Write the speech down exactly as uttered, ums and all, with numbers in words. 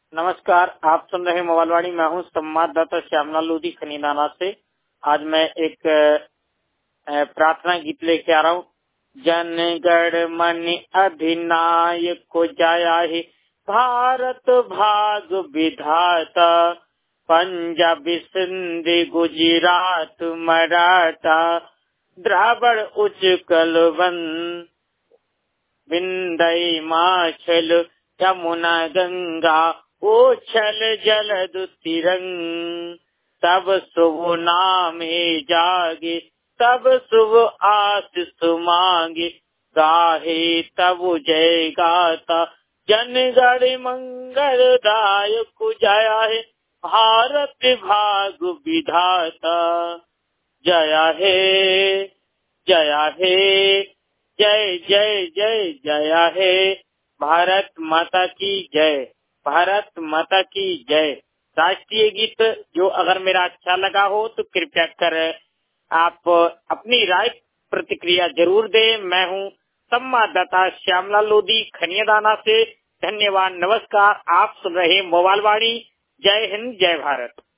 नमस्कार, आप सुन रहे मोबाइलवाणी। मैं हूँ संवाददाता श्यामलाल लोधी खनीदाना से। आज मैं एक अ, प्रार्थना गीत लेके आ रहा हूँ। जन गण मन अधिनायक को जाया है, भारत भाग विधाता, पंजाब सिंध गुजरात मराठा, द्रावण उत्कल विंध्य हिमाचल यमुना गंगा उछल जलद तिरंग। तब शुभ नाम है जागे, तब शुभ आशीष मांगे, गाहे तब जय गाता, जनगण मंगलदायक जया है, भारत भाग विधाता। जया है जया है जय जय जय जया है, भारत माता की जय, भारत माता की जय। राष्ट्रीय गीत जो अगर मेरा अच्छा लगा हो तो कृपया कर आप अपनी राय प्रतिक्रिया जरूर दें। मैं हूँ संवाददाता श्यामलाल लोधी खनियादाना से। धन्यवाद, नमस्कार। आप सुन रहे मोबाइल वाणी। जय हिंद, जय भारत।